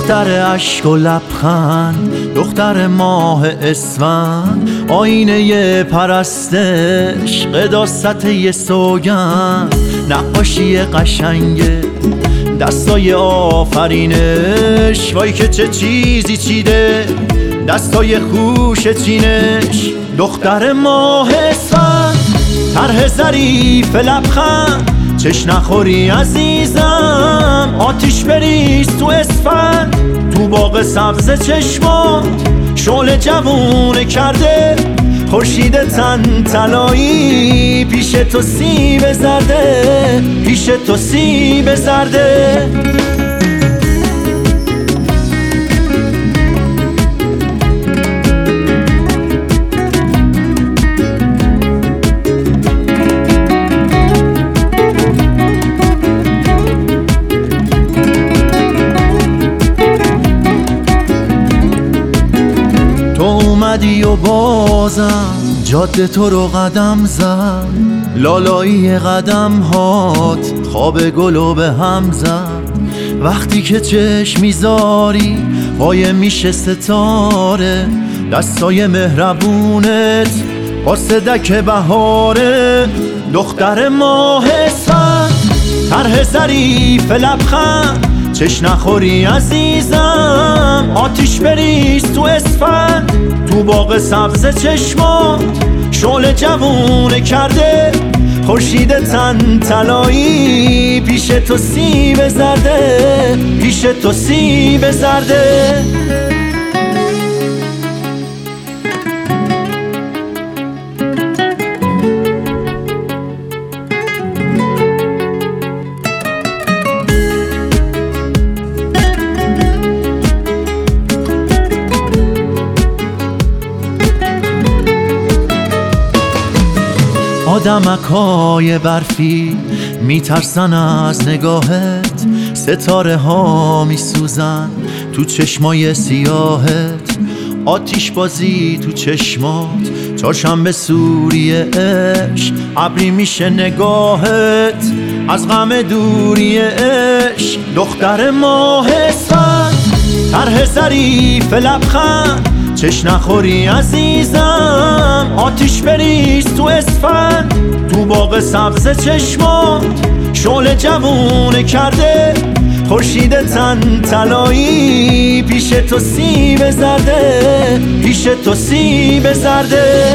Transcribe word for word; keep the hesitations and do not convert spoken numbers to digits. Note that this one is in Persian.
دختر اشک و لبخند، دختر ماه اسفند، آینه پرستش، قداست یه سوگند، نقاشی قشنگه دستای آفرینش، وای که چه چیزی چیده دستای خوش چینش. دختر ماه اسفند، طرح ظریف لبخند، چش نخوری عزیزم آتیش بریز تو اسفند. تو باغ سبز چشمات شعله جوونه کرده، خورشید تن طلایی پیش تو سیب زرده، پیش تو سیب زرده. تو اومدی و بازم جاده تو رو قدم زد، لالایی قدم هات خواب گلو به هم زد. وقتی که چشم میذاری پای میشه ستاره، دستای مهربونت قاصدک بهاره. دختر ماه اسفند، طرح ظریف لبخند، چش نخوری عزیزم آتیش بریز تو اسفند. تو باغ سبز چشمات شعله جوونه کرده، خورشید تن طلایی پیش تو سیب زرده، پیش تو سیب زرده. آدمکای برفی میترسن از نگاهت، ستاره ها میسوزن تو چشمای سیاهت. آتیش بازی تو چشمات، چهارشنبه سوری عشق، ابری میشه نگاهت از غم دوری عشق. دختر ماه اسفند، طرح ظریف لبخند، چش نخوری عزیزم آتیش بریز تو اسفند. تو باغ سبز چشمات شعله جوونه کرده، خورشید تن طلایی پیش تو سیب زرده، پیش تو سیب زرده.